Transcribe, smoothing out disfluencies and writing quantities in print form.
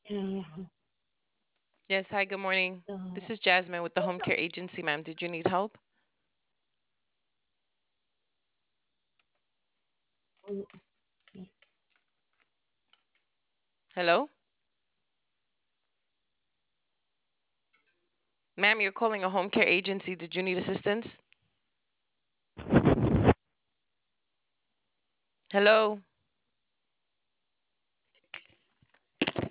Uh, Yes, hi, good morning. uh, This is Jasmine with the home care agency, ma'am. Did you need help? mm, Hello? Ma'am, you're calling a home care agency. Did you need assistance? Hello?